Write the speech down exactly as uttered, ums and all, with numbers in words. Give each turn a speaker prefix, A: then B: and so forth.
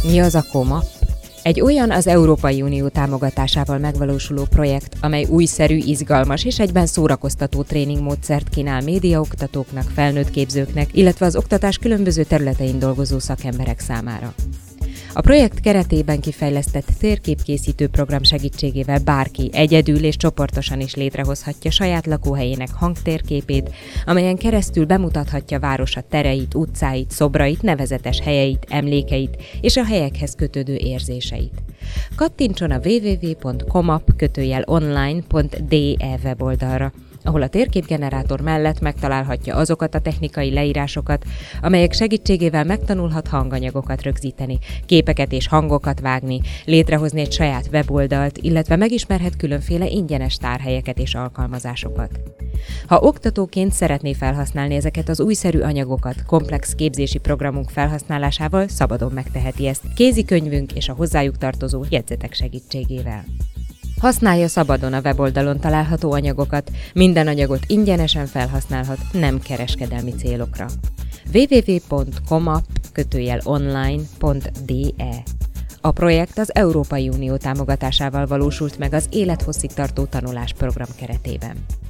A: Mi az a KOMAP? Egy olyan az Európai Unió támogatásával megvalósuló projekt, amely újszerű, izgalmas és egyben szórakoztató tréningmódszert kínál médiaoktatóknak, felnőttképzőknek, illetve az oktatás különböző területein dolgozó szakemberek számára. A projekt keretében kifejlesztett térképkészítő program segítségével bárki egyedül és csoportosan is létrehozhatja saját lakóhelyének hangtérképét, amelyen keresztül bemutathatja városa tereit, utcáit, szobrait, nevezetes helyeit, emlékeit és a helyekhez kötődő érzéseit. Kattintson a double-u double-u double-u pont komap kötőjel online pont de weboldalra, ahol a térképgenerátor mellett megtalálhatja azokat a technikai leírásokat, amelyek segítségével megtanulhat hanganyagokat rögzíteni, képeket és hangokat vágni, létrehozni egy saját weboldalt, illetve megismerhet különféle ingyenes tárhelyeket és alkalmazásokat. Ha oktatóként szeretné felhasználni ezeket az újszerű anyagokat, komplex képzési programunk felhasználásával szabadon megteheti ezt, kézikönyvünk és a hozzájuk tartozó jegyzetek segítségével. Használja szabadon a weboldalon található anyagokat, minden anyagot ingyenesen felhasználhat, nem kereskedelmi célokra. double-u double-u double-u pont komap kötőjel online pont de. A projekt az Európai Unió támogatásával valósult meg az élethosszig tartó tanulás program keretében.